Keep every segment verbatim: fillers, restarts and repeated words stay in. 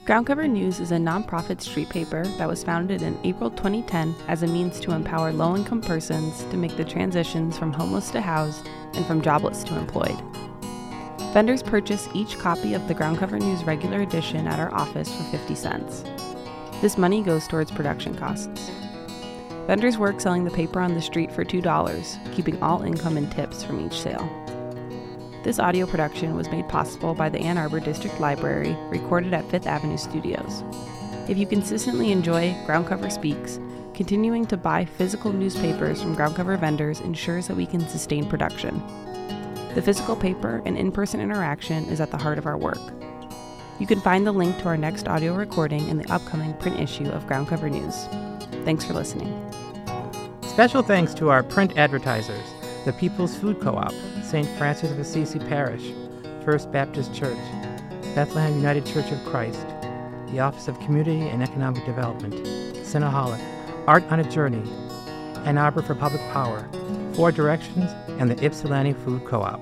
Ground Cover News is a nonprofit street paper that was founded in April twenty ten as a means to empower low-income persons to make the transitions from homeless to housed and from jobless to employed. Vendors purchase each copy of the Ground Cover News regular edition at our office for fifty cents. This money goes towards production costs. Vendors work selling the paper on the street for two dollars, keeping all income and tips from each sale. This audio production was made possible by the Ann Arbor District Library, recorded at Fifth Avenue Studios. If you consistently enjoy Ground Cover Speaks, continuing to buy physical newspapers from Ground Cover vendors ensures that we can sustain production. The physical paper and in-person interaction is at the heart of our work. You can find the link to our next audio recording in the upcoming print issue of Ground Cover News. Thanks for listening. Special thanks to our print advertisers, the People's Food Co-op, Saint Francis of Assisi Parish, First Baptist Church, Bethlehem United Church of Christ, the Office of Community and Economic Development, Cinnaholic, Art on a Journey, Ann Arbor for Public Power, Four Directions, and the Ypsilanti Food Co-op.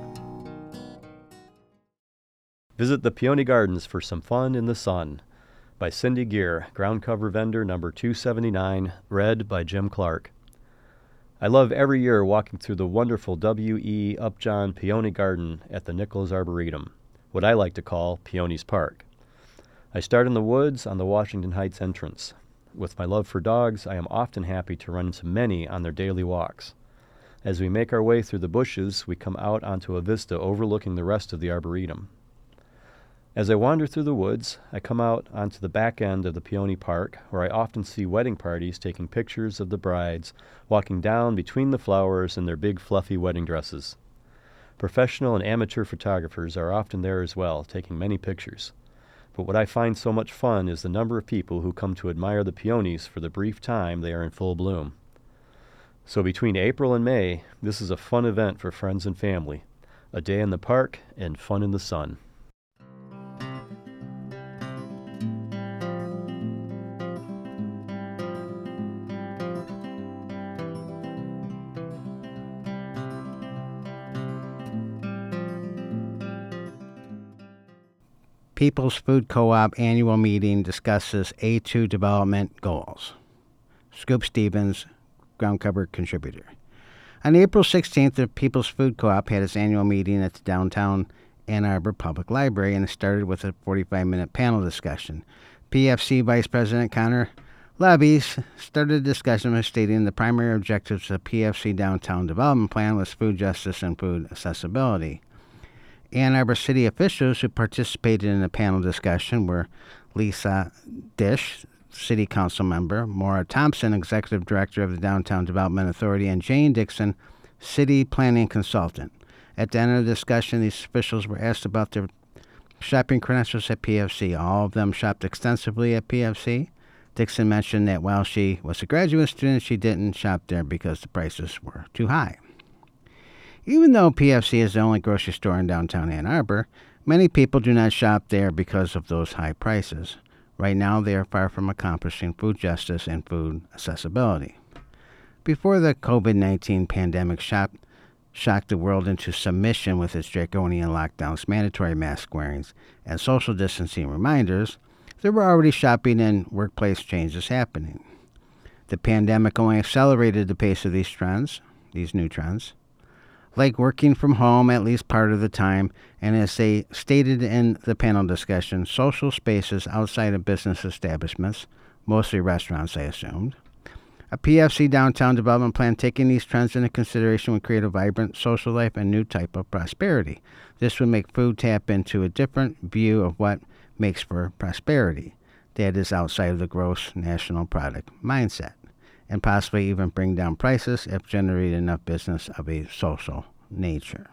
Visit the Peony Gardens for some fun in the sun. By Cindy Gear, ground cover vendor number two seventy-nine, read by Jim Clark. I love every year walking through the wonderful W E Upjohn Peony Garden at the Nichols Arboretum, what I like to call Peony's Park. I start in the woods on the Washington Heights entrance. With my love for dogs, I am often happy to run into many on their daily walks. As we make our way through the bushes, we come out onto a vista overlooking the rest of the Arboretum. As I wander through the woods, I come out onto the back end of the Peony Park, where I often see wedding parties taking pictures of the brides walking down between the flowers in their big fluffy wedding dresses. Professional and amateur photographers are often there as well, taking many pictures. But what I find so much fun is the number of people who come to admire the peonies for the brief time they are in full bloom. So between April and May, this is a fun event for friends and family. A day in the park and fun in the sun. People's Food Co-op annual meeting discusses A two development goals. Scoop Stevens, ground cover contributor. On April sixteenth, the People's Food Co-op had its annual meeting at the downtown Ann Arbor Public Library, and it started with a forty-five minute panel discussion. P F C Vice President Connor Levies started the discussion by stating the primary objectives of the P F C Downtown Development Plan was food justice and food accessibility. Ann Arbor city officials who participated in the panel discussion were Lisa Dish, city council member, Maura Thompson, executive director of the Downtown Development Authority, and Jane Dixon, city planning consultant. At the end of the discussion, these officials were asked about their shopping credentials at P F C. All of them shopped extensively at P F C. Dixon mentioned that while she was a graduate student, she didn't shop there because the prices were too high. Even though P F C is the only grocery store in downtown Ann Arbor, many people do not shop there because of those high prices. Right now, they are far from accomplishing food justice and food accessibility. Before the covid nineteen pandemic shock, shocked the world into submission with its draconian lockdowns, mandatory mask wearings, and social distancing reminders, there were already shopping and workplace changes happening. The pandemic only accelerated the pace of these trends, these new trends. Like working from home at least part of the time, and as they stated in the panel discussion, social spaces outside of business establishments, mostly restaurants I assumed. A P F C downtown development plan taking these trends into consideration would create a vibrant social life and new type of prosperity. This would make food tap into a different view of what makes for prosperity, that is outside of the gross national product mindset, and possibly even bring down prices if generated enough business of a social nature.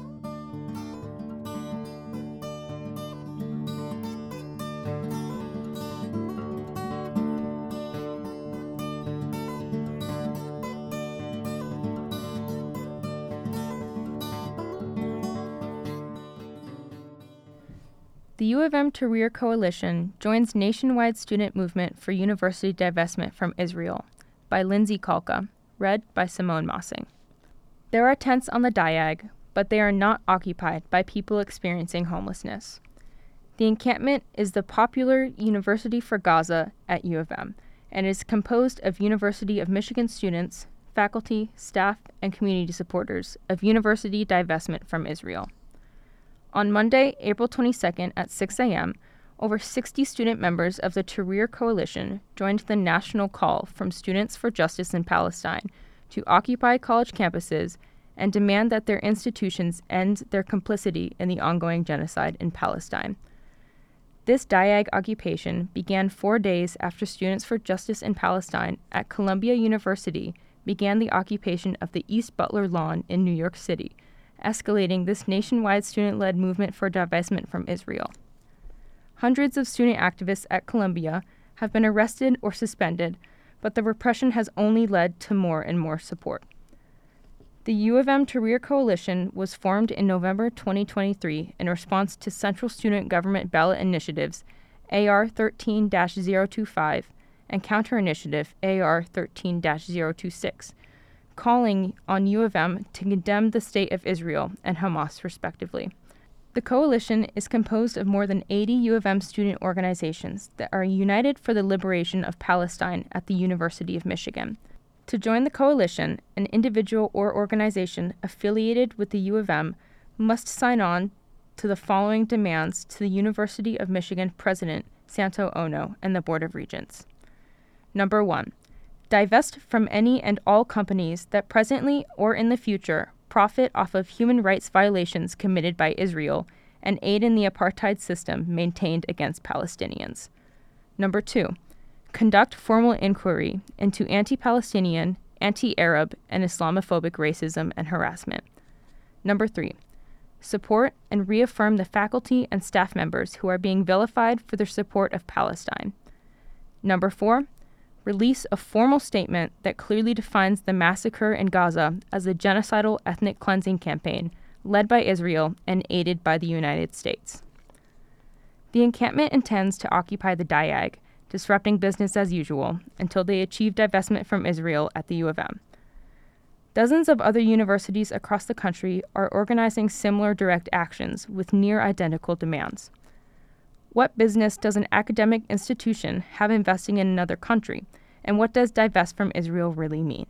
The U of M Tahrir Coalition joins nationwide student movement for university divestment from Israel by Lindsay Kalka, read by Simone Mossing. There are tents on the Diag, but they are not occupied by people experiencing homelessness. The encampment is the popular University for Gaza at U of M and is composed of University of Michigan students, faculty, staff, and community supporters of University Divestment from Israel. On Monday, April twenty-second at six a.m., over sixty student members of the Tahrir Coalition joined the national call from Students for Justice in Palestine to occupy college campuses and demand that their institutions end their complicity in the ongoing genocide in Palestine. This diag occupation began four days after Students for Justice in Palestine at Columbia University began the occupation of the East Butler Lawn in New York City, escalating this nationwide student-led movement for divestment from Israel. Hundreds of student activists at Columbia have been arrested or suspended, but the repression has only led to more and more support. The U of M Tahrir Coalition was formed in November twenty twenty-three in response to Central Student Government Ballot Initiatives A R thirteen dash zero two five and Counter Initiative A R thirteen dash zero two six, calling on U of M to condemn the State of Israel and Hamas, respectively. The coalition is composed of more than eighty U of M student organizations that are united for the liberation of Palestine at the University of Michigan. To join the coalition, an individual or organization affiliated with the U of M must sign on to the following demands to the University of Michigan President Santo Ono and the Board of Regents. Number one, divest from any and all companies that presently or in the future profit off of human rights violations committed by Israel and aid in the apartheid system maintained against Palestinians. Number two, conduct formal inquiry into anti-Palestinian, anti-Arab, and Islamophobic racism and harassment. Number three, support and reaffirm the faculty and staff members who are being vilified for their support of Palestine. Number four, release a formal statement that clearly defines the massacre in Gaza as a genocidal ethnic cleansing campaign led by Israel and aided by the United States. The encampment intends to occupy the Diag, disrupting business as usual, until they achieve divestment from Israel at the U of M. Dozens of other universities across the country are organizing similar direct actions with near-identical demands. What business does an academic institution have investing in another country, and what does divest from Israel really mean?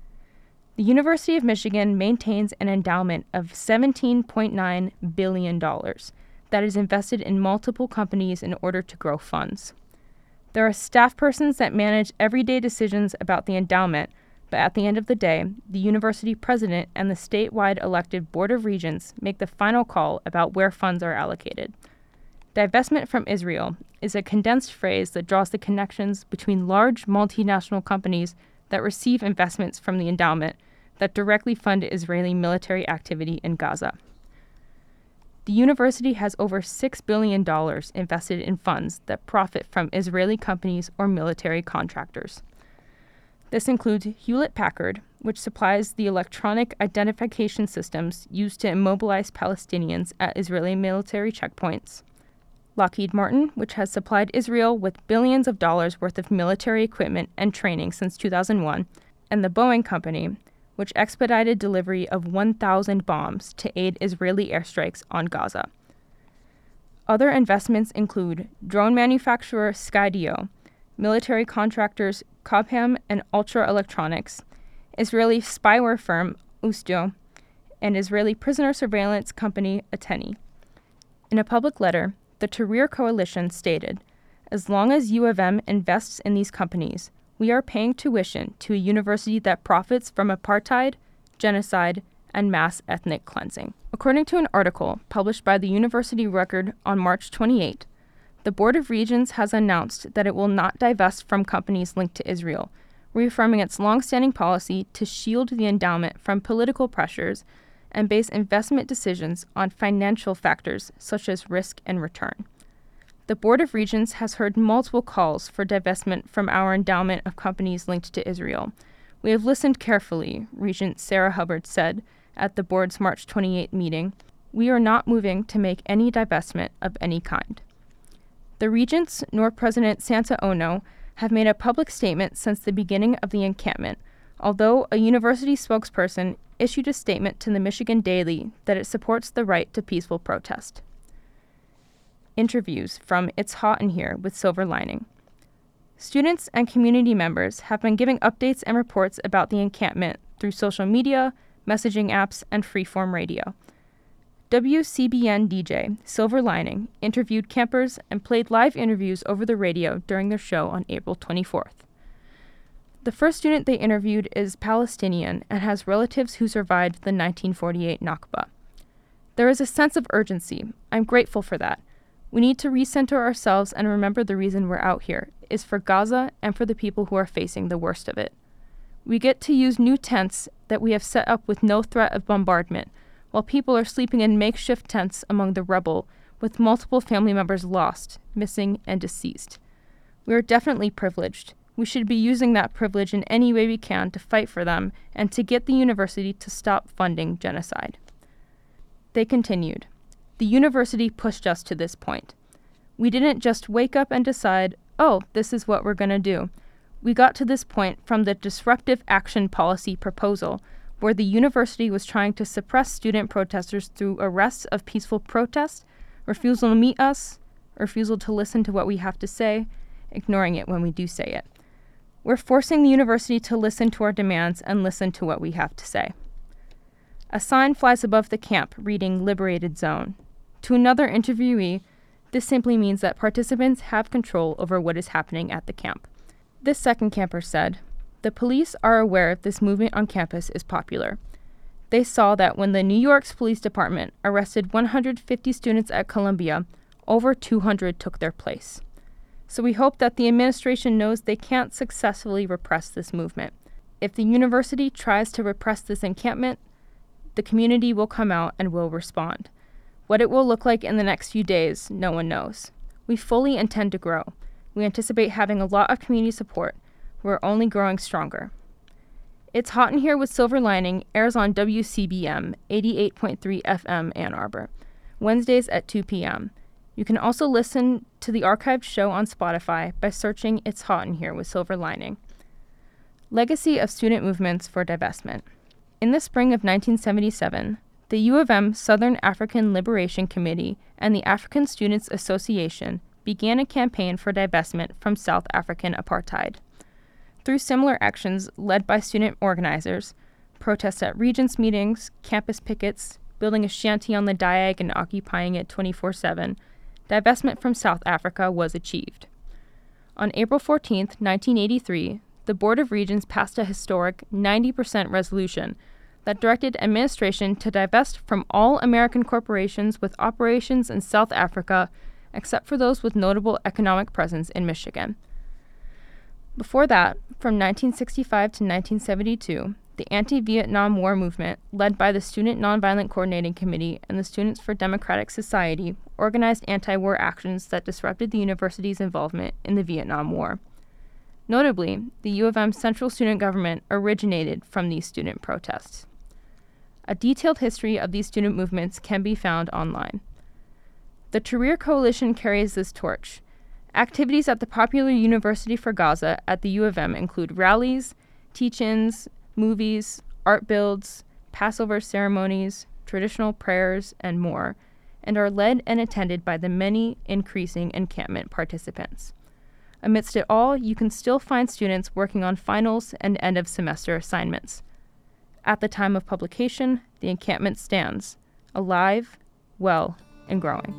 The University of Michigan maintains an endowment of seventeen point nine billion dollars that is invested in multiple companies in order to grow funds. There are staff persons that manage everyday decisions about the endowment, but at the end of the day, the university president and the statewide elected Board of Regents make the final call about where funds are allocated. Divestment from Israel is a condensed phrase that draws the connections between large multinational companies that receive investments from the endowment that directly fund Israeli military activity in Gaza. The university has over six billion dollars invested in funds that profit from Israeli companies or military contractors. This includes Hewlett-Packard, which supplies the electronic identification systems used to immobilize Palestinians at Israeli military checkpoints, Lockheed Martin, which has supplied Israel with billions of dollars worth of military equipment and training since two thousand one, and the Boeing Company, which expedited delivery of one thousand bombs to aid Israeli airstrikes on Gaza. Other investments include drone manufacturer Skydio, military contractors Cobham and Ultra Electronics, Israeli spyware firm Ustio, and Israeli prisoner surveillance company Ateni. In a public letter, the Tahrir Coalition stated, "As long as U of M invests in these companies, we are paying tuition to a university that profits from apartheid, genocide, and mass ethnic cleansing." According to an article published by the University Record on March twenty-eighth, the Board of Regents has announced that it will not divest from companies linked to Israel, reaffirming its long-standing policy to shield the endowment from political pressures and base investment decisions on financial factors such as risk and return. The Board of Regents has heard multiple calls for divestment from our endowment of companies linked to Israel. We have listened carefully, Regent Sarah Hubbard said at the board's March twenty-eighth meeting. We are not moving to make any divestment of any kind. The Regents nor President Santo Ono have made a public statement since the beginning of the encampment, although a university spokesperson issued a statement to the Michigan Daily that it supports the right to peaceful protest. interviews from It's Hot in Here with Silver Lining. Students and community members have been giving updates and reports about the encampment through social media, messaging apps, and freeform radio. W C B N D J Silver Lining interviewed campers and played live interviews over the radio during their show on April twenty-fourth. The first student they interviewed is Palestinian and has relatives who survived the nineteen forty-eight Nakba. There is a sense of urgency. I'm grateful for that. We need to recenter ourselves and remember the reason we're out here is for Gaza and for the people who are facing the worst of it. We get to use new tents that we have set up with no threat of bombardment, while people are sleeping in makeshift tents among the rubble, with multiple family members lost, missing, and deceased. We are definitely privileged. We should be using that privilege in any way we can to fight for them and to get the university to stop funding genocide. They continued, "The university pushed us to this point. We didn't just wake up and decide, oh, this is what we're going to do. We got to this point from the Disruptive Action Policy proposal, where the university was trying to suppress student protesters through arrests of peaceful protest, refusal to meet us, refusal to listen to what we have to say, ignoring it when we do say it. We're forcing the university to listen to our demands and listen to what we have to say." A sign flies above the camp reading Liberated Zone. To another interviewee, this simply means that participants have control over what is happening at the camp. This second camper said, "The police are aware this movement on campus is popular. They saw that when the New York's police department arrested one hundred fifty students at Columbia, over two hundred took their place. So we hope that the administration knows they can't successfully repress this movement. If the university tries to repress this encampment, the community will come out and will respond. What it will look like in the next few days, no one knows. We fully intend to grow. We anticipate having a lot of community support. We're only growing stronger." It's Hot in Here with Silver Lining airs on W C B M eighty-eight point three F M Ann Arbor, Wednesdays at two p.m. You can also listen to the archived show on Spotify by searching It's Hot in Here with Silver Lining. Legacy of Student Movements for Divestment. In the spring of nineteen seventy-seven, the U of M Southern African Liberation Committee and the African Students Association began a campaign for divestment from South African apartheid. Through similar actions led by student organizers, protests at regents meetings, campus pickets, building a shanty on the Diag and occupying it twenty-four seven, divestment from South Africa was achieved. On April fourteenth, nineteen eighty-three, the Board of Regents passed a historic ninety percent resolution that directed administration to divest from all American corporations with operations in South Africa, except for those with notable economic presence in Michigan. Before that, from nineteen sixty-five to nineteen seventy-two, the anti-Vietnam War movement, led by the Student Nonviolent Coordinating Committee and the Students for Democratic Society, organized anti-war actions that disrupted the university's involvement in the Vietnam War. Notably, the U of M Central Student Government originated from these student protests. A detailed history of these student movements can be found online. The Tahrir Coalition carries this torch. Activities at the popular University for Gaza at the U of M include rallies, teach-ins, movies, art builds, Passover ceremonies, traditional prayers, and more, and are led and attended by the many increasing encampment participants. Amidst it all, you can still find students working on finals and end-of-semester assignments. At the time of publication, the encampment stands, alive, well, and growing.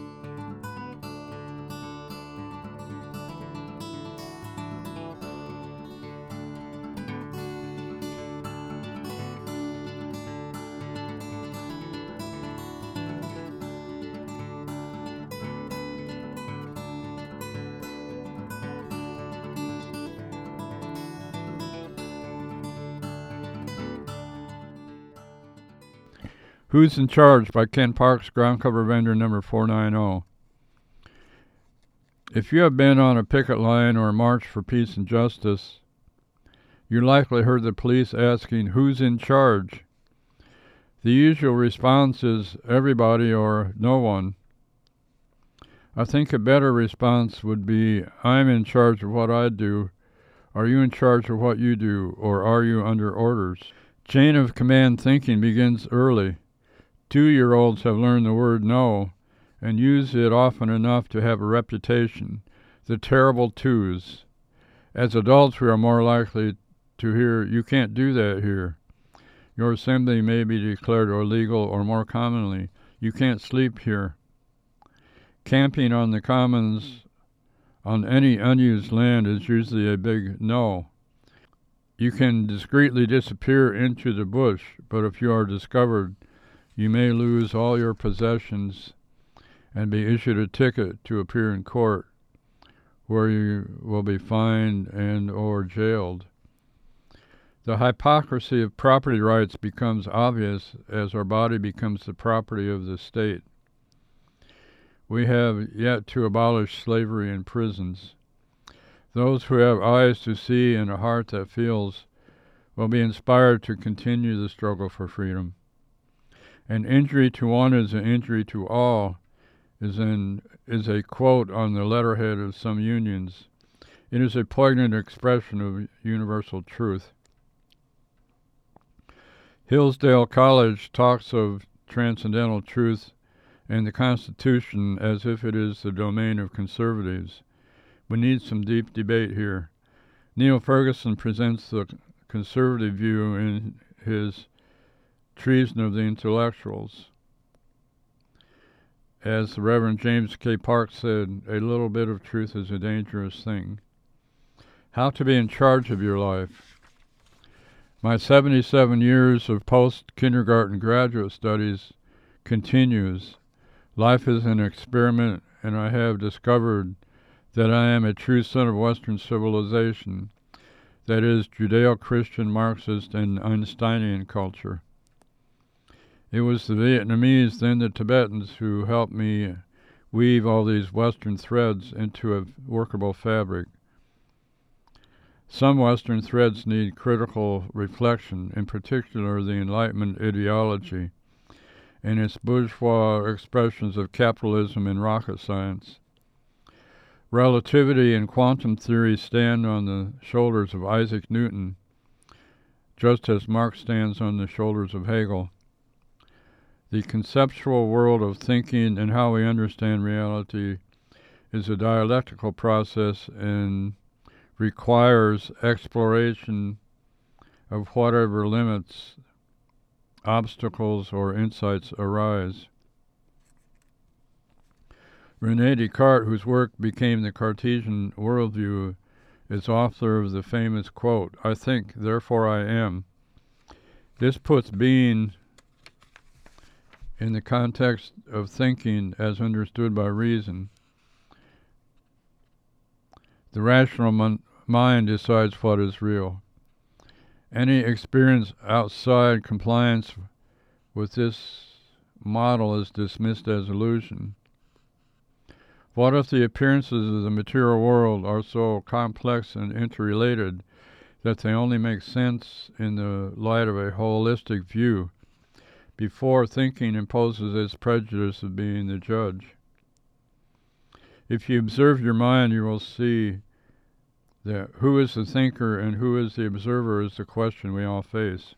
Who's in Charge by Ken Parks, ground cover vendor number four ninety. If you have been on a picket line or a march for peace and justice, you likely heard the police asking, "Who's in charge?" The usual response is everybody or no one. I think a better response would be, "I'm in charge of what I do. Are you in charge of what you do, or are you under orders?" Chain of command thinking begins early. Two-year-olds have learned the word no, and use it often enough to have a reputation, the terrible twos. As adults, we are more likely to hear, "You can't do that here." Your assembly may be declared illegal, or more commonly, "You can't sleep here." Camping on the commons on any unused land is usually a big no. You can discreetly disappear into the bush, but if you are discovered, you may lose all your possessions and be issued a ticket to appear in court, where you will be fined and or jailed. The hypocrisy of property rights becomes obvious as our body becomes the property of the state. We have yet to abolish slavery in prisons. Those who have eyes to see and a heart that feels will be inspired to continue the struggle for freedom. An injury to one is an injury to all is, an, is a quote on the letterhead of some unions. It is a poignant expression of universal truth. Hillsdale College talks of transcendental truth and the Constitution as if it is the domain of conservatives. We need some deep debate here. Neil Ferguson presents the conservative view in his Treason of the Intellectuals. As the Reverend James K. Park said, a little bit of truth is a dangerous thing. How to be in charge of your life. My seventy-seven years of post-kindergarten graduate studies continues. Life is an experiment, and I have discovered that I am a true son of Western civilization, that is, Judeo-Christian, Marxist, and Einsteinian culture. It was the Vietnamese, then the Tibetans, who helped me weave all these Western threads into a workable fabric. Some Western threads need critical reflection, in particular the Enlightenment ideology and its bourgeois expressions of capitalism and rocket science. Relativity and quantum theory stand on the shoulders of Isaac Newton, just as Marx stands on the shoulders of Hegel. The conceptual world of thinking and how we understand reality is a dialectical process and requires exploration of whatever limits, obstacles, or insights arise. René Descartes, whose work became the Cartesian worldview, is author of the famous quote, "I think, therefore I am." This puts being in the context of thinking as understood by reason. The rational mon- mind decides what is real. Any experience outside compliance with this model is dismissed as illusion. What if the appearances of the material world are so complex and interrelated that they only make sense in the light of a holistic view, before thinking imposes its prejudice of being the judge? If you observe your mind, you will see that who is the thinker and who is the observer is the question we all face.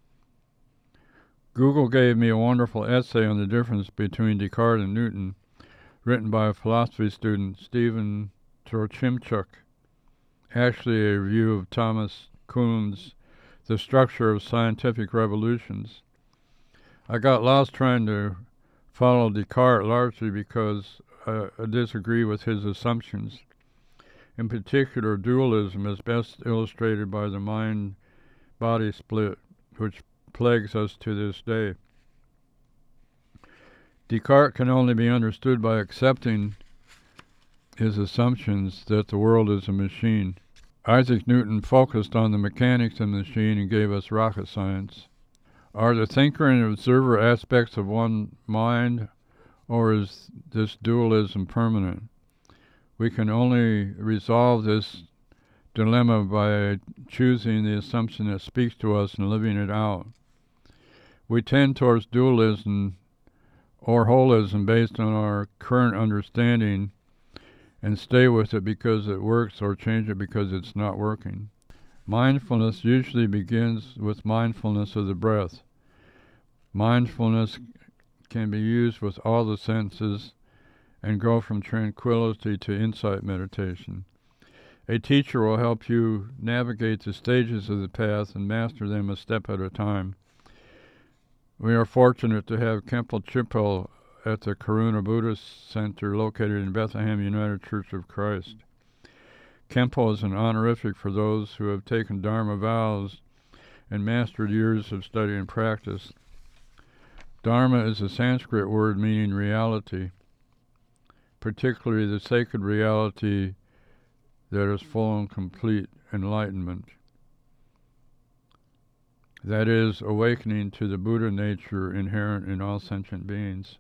Google gave me a wonderful essay on the difference between Descartes and Newton, written by a philosophy student, Stephen Trochimchuk, actually a review of Thomas Kuhn's The Structure of Scientific Revolutions. I got lost trying to follow Descartes largely because uh, I disagree with his assumptions. In particular, dualism is best illustrated by the mind-body split, which plagues us to this day. Descartes can only be understood by accepting his assumptions that the world is a machine. Isaac Newton focused on the mechanics of the machine and gave us rocket science. Are the thinker and observer aspects of one mind, or is this dualism permanent? We can only resolve this dilemma by choosing the assumption that speaks to us and living it out. We tend towards dualism or holism based on our current understanding and stay with it because it works or change it because it's not working. Mindfulness usually begins with mindfulness of the breath. Mindfulness can be used with all the senses and go from tranquility to insight meditation. A teacher will help you navigate the stages of the path and master them a step at a time. We are fortunate to have Khenpo Chögyal at the Karuna Buddhist Center located in Bethlehem United Church of Christ. Khenpo is an honorific for those who have taken Dharma vows and mastered years of study and practice. Dharma is a Sanskrit word meaning reality, particularly the sacred reality that is full and complete enlightenment. That is, awakening to the Buddha nature inherent in all sentient beings.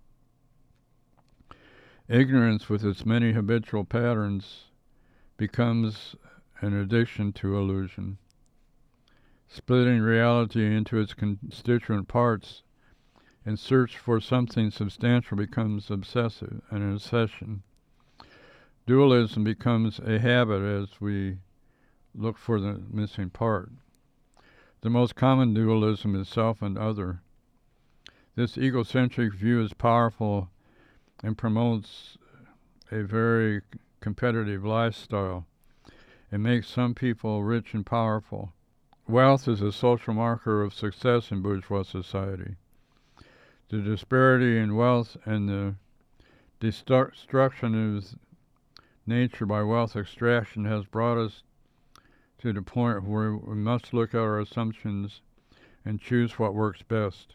Ignorance with its many habitual patterns becomes an addiction to illusion. Splitting reality into its constituent parts in search for something substantial becomes obsessive, an obsession. Dualism becomes a habit as we look for the missing part. The most common dualism is self and other. This egocentric view is powerful and promotes a very competitive lifestyle. It makes some people rich and powerful. Wealth is a social marker of success in bourgeois society. The disparity in wealth and the destruction of nature by wealth extraction has brought us to the point where we must look at our assumptions and choose what works best.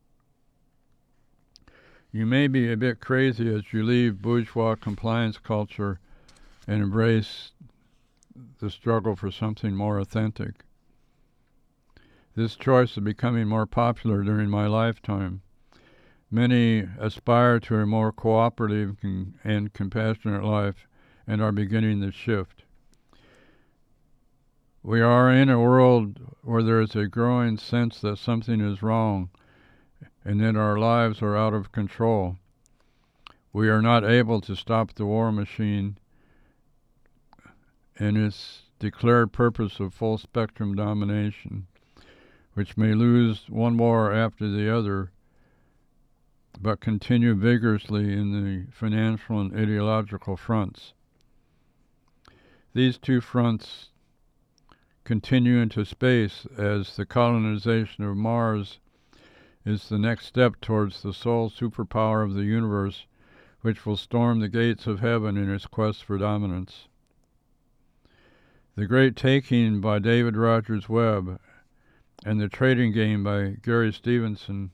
You may be a bit crazy as you leave bourgeois compliance culture and embrace the struggle for something more authentic. This choice is becoming more popular during my lifetime. Many aspire to a more cooperative and compassionate life and are beginning the shift. We are in a world where there is a growing sense that something is wrong and that our lives are out of control. We are not able to stop the war machine and its declared purpose of full spectrum domination, which may lose one war after the other, but continue vigorously in the financial and ideological fronts. These two fronts continue into space as the colonization of Mars is the next step towards the sole superpower of the universe, which will storm the gates of heaven in its quest for dominance. The Great Taking by David Rogers Webb and The Trading Game by Gary Stevenson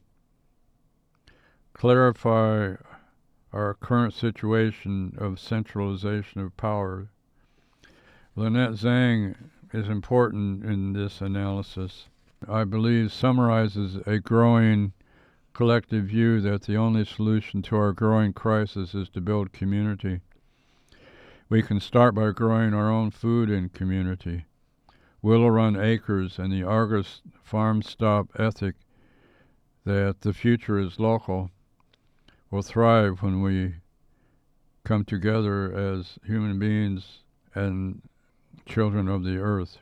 clarify our current situation of centralization of power. Lynette Zhang is important in this analysis. I believe summarizes a growing collective view that the only solution to our growing crisis is to build community. We can start by growing our own food in community. Willow Run Acres and the Argus Farm Stop ethic that the future is local will thrive when we come together as human beings and children of the earth.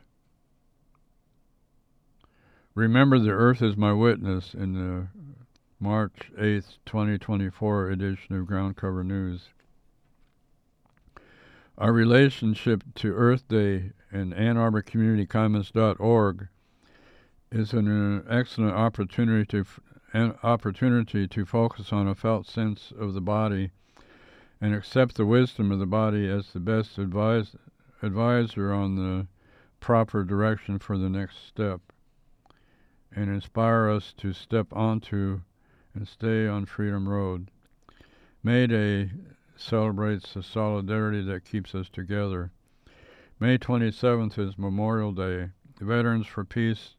Remember the Earth is My Witness in the March eighth, twenty twenty-four edition of Ground Cover News. Our relationship to Earth Day and Ann Arbor Community Commons dot org is an excellent opportunity to, an opportunity to focus on a felt sense of the body and accept the wisdom of the body as the best advise, advisor on the proper direction for the next step, and inspire us to step onto and stay on Freedom Road. May Day celebrates the solidarity that keeps us together. May twenty-seventh is Memorial Day. Veterans for Peace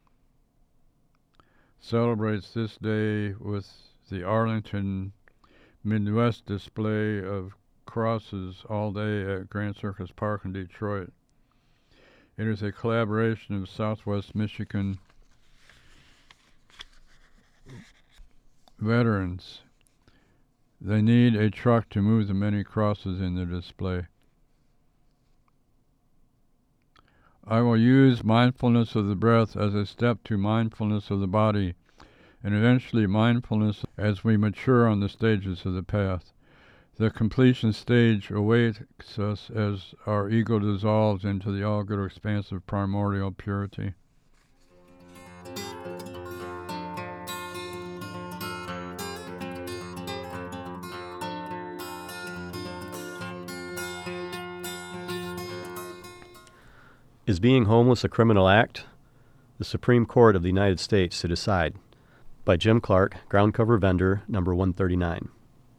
celebrates this day with the Arlington Midwest display of crosses all day at Grand Circus Park in Detroit. It is a collaboration of Southwest Michigan veterans. They need a truck to move the many crosses in the display. I will use mindfulness of the breath as a step to mindfulness of the body, and eventually mindfulness as we mature on the stages of the path. The completion stage awaits us as our ego dissolves into the all-good expansive primordial purity. Is being homeless a criminal act? The Supreme Court of the United States to decide. By Jim Clark, ground cover vendor, number one thirty-nine.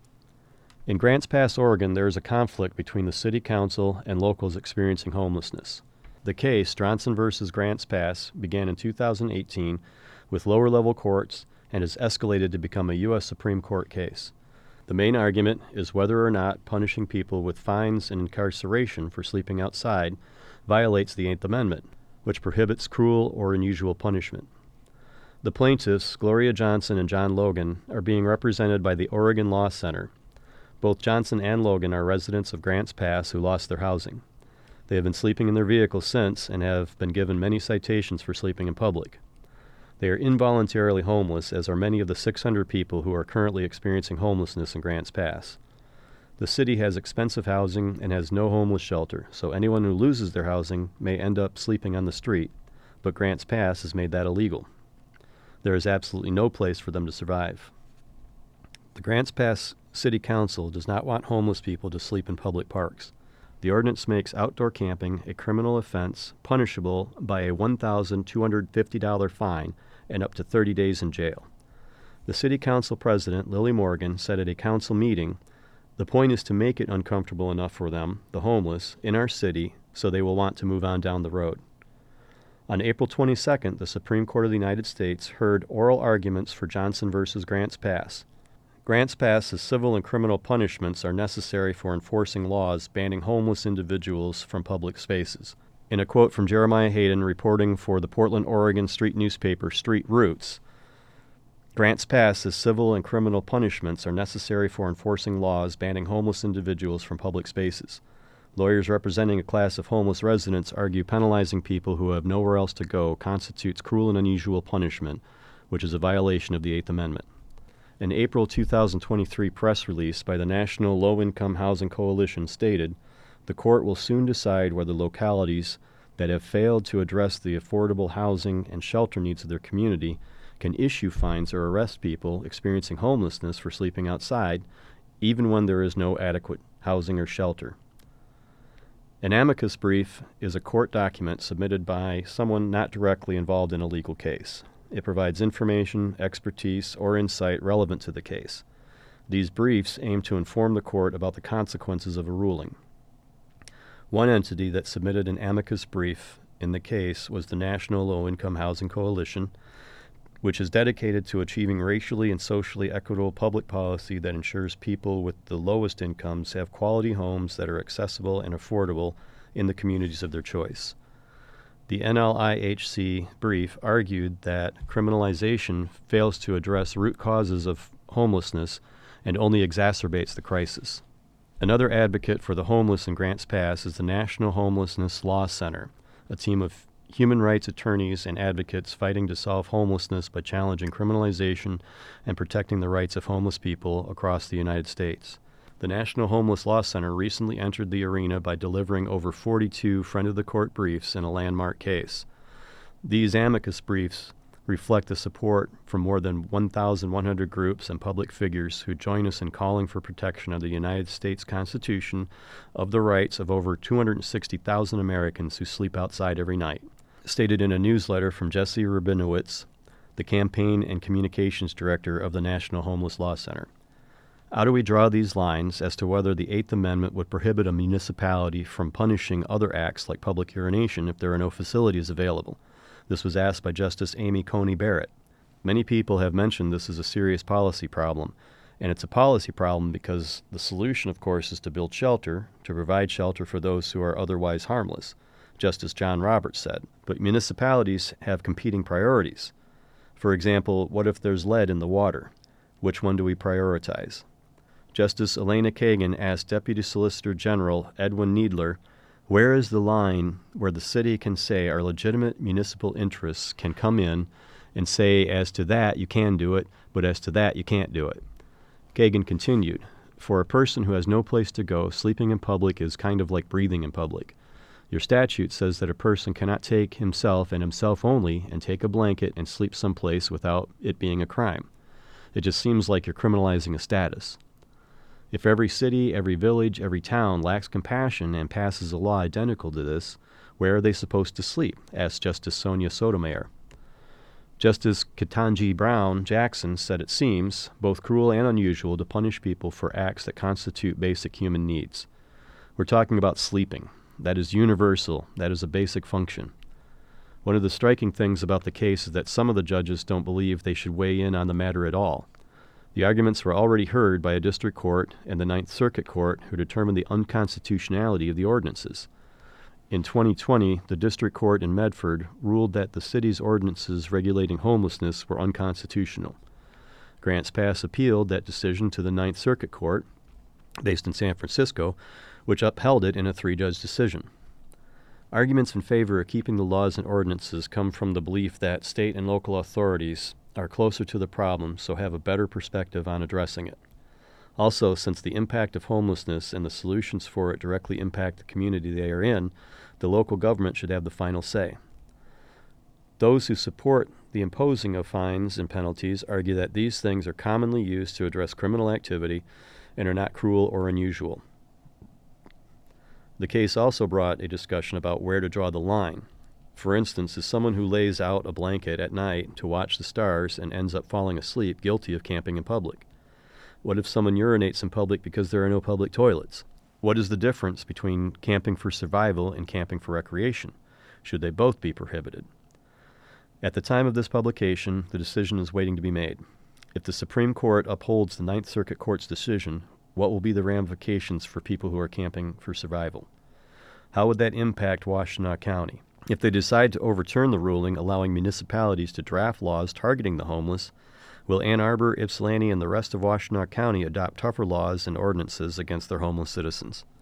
In Grants Pass, Oregon, there is a conflict between the City Council and locals experiencing homelessness. The case, Stronson versus Grants Pass, began in two thousand eighteen with lower-level courts and has escalated to become a U S Supreme Court case. The main argument is whether or not punishing people with fines and incarceration for sleeping outside violates the Eighth Amendment, which prohibits cruel or unusual punishment. The plaintiffs, Gloria Johnson and John Logan, are being represented by the Oregon Law Center. Both Johnson and Logan are residents of Grants Pass who lost their housing. They have been sleeping in their vehicles since and have been given many citations for sleeping in public. They are involuntarily homeless, as are many of the six hundred people who are currently experiencing homelessness in Grants Pass. The city has expensive housing and has no homeless shelter, so anyone who loses their housing may end up sleeping on the street, but Grants Pass has made that illegal. There is absolutely no place for them to survive. The Grants Pass City Council does not want homeless people to sleep in public parks. The ordinance makes outdoor camping a criminal offense punishable by a one thousand two hundred fifty dollars fine and up to thirty days in jail. The City Council President, Lily Morgan, said at a council meeting, "The point is to make it uncomfortable enough for them, the homeless, in our city, so they will want to move on down the road." On April twenty-second, the Supreme Court of the United States heard oral arguments for Johnson versus Grants Pass. Grants Pass's civil and criminal punishments are necessary for enforcing laws banning homeless individuals from public spaces. In a quote from Jeremiah Hayden reporting for the Portland, Oregon street newspaper Street Roots, Grants Pass's civil and criminal punishments are necessary for enforcing laws banning homeless individuals from public spaces. Lawyers representing a class of homeless residents argue penalizing people who have nowhere else to go constitutes cruel and unusual punishment, which is a violation of the Eighth Amendment. An April two thousand twenty-three press release by the National Low-Income Housing Coalition stated, "The court will soon decide whether localities that have failed to address the affordable housing and shelter needs of their community can issue fines or arrest people experiencing homelessness for sleeping outside, even when there is no adequate housing or shelter." An amicus brief is a court document submitted by someone not directly involved in a legal case. It provides information, expertise, or insight relevant to the case. These briefs aim to inform the court about the consequences of a ruling. One entity that submitted an amicus brief in the case was the National Low-Income Housing Coalition, which is dedicated to achieving racially and socially equitable public policy that ensures people with the lowest incomes have quality homes that are accessible and affordable in the communities of their choice. The N L I H C brief argued that criminalization fails to address root causes of homelessness and only exacerbates the crisis. Another advocate for the homeless in Grants Pass is the National Homelessness Law Center, a team of human rights attorneys and advocates fighting to solve homelessness by challenging criminalization and protecting the rights of homeless people across the United States. The National Homeless Law Center recently entered the arena by delivering over forty-two friend-of-the-court briefs in a landmark case. These amicus briefs reflect the support from more than one thousand one hundred groups and public figures who join us in calling for protection of the United States Constitution of the rights of over two hundred sixty thousand Americans who sleep outside every night. Stated in a newsletter from Jesse Rabinowitz, the Campaign and Communications Director of the National Homeless Law Center. How do we draw these lines as to whether the Eighth Amendment would prohibit a municipality from punishing other acts like public urination if there are no facilities available? This was asked by Justice Amy Coney Barrett. Many people have mentioned this is a serious policy problem, and it's a policy problem because the solution, of course, is to build shelter, to provide shelter for those who are otherwise harmless, Justice John Roberts said. But municipalities have competing priorities. For example, what if there's lead in the water? Which one do we prioritize? Justice Elena Kagan asked Deputy Solicitor General Edwin Needler, where is the line where the city can say our legitimate municipal interests can come in and say, as to that you can do it, but as to that you can't do it? Kagan continued, For a person who has no place to go, sleeping in public is kind of like breathing in public. Your statute says that a person cannot take himself and himself only and take a blanket and sleep someplace without it being a crime. It just seems like you're criminalizing a status. If every city, every village, every town lacks compassion and passes a law identical to this, where are they supposed to sleep? Asked Justice Sonia Sotomayor. Justice Ketanji Brown Jackson said it seems both cruel and unusual to punish people for acts that constitute basic human needs. We're talking about sleeping. That is universal. That is a basic function. One of the striking things about the case is that some of the judges don't believe they should weigh in on the matter at all. The arguments were already heard by a district court and the Ninth Circuit Court, who determined the unconstitutionality of the ordinances. In twenty twenty, the district court in Medford ruled that the city's ordinances regulating homelessness were unconstitutional. Grants Pass appealed that decision to the Ninth Circuit Court, based in San Francisco, which upheld it in a three-judge decision. Arguments in favor of keeping the laws and ordinances come from the belief that state and local authorities are closer to the problem, so have a better perspective on addressing it. Also, since the impact of homelessness and the solutions for it directly impact the community they are in, the local government should have the final say. Those who support the imposing of fines and penalties argue that these things are commonly used to address criminal activity and are not cruel or unusual. The case also brought a discussion about where to draw the line. For instance, is someone who lays out a blanket at night to watch the stars and ends up falling asleep guilty of camping in public? What if someone urinates in public because there are no public toilets? What is the difference between camping for survival and camping for recreation? Should they both be prohibited? At the time of this publication, the decision is waiting to be made. If the Supreme Court upholds the Ninth Circuit Court's decision, what will be the ramifications for people who are camping for survival? How would that impact Washtenaw County? If they decide to overturn the ruling allowing municipalities to draft laws targeting the homeless, will Ann Arbor, Ypsilanti, and the rest of Washtenaw County adopt tougher laws and ordinances against their homeless citizens?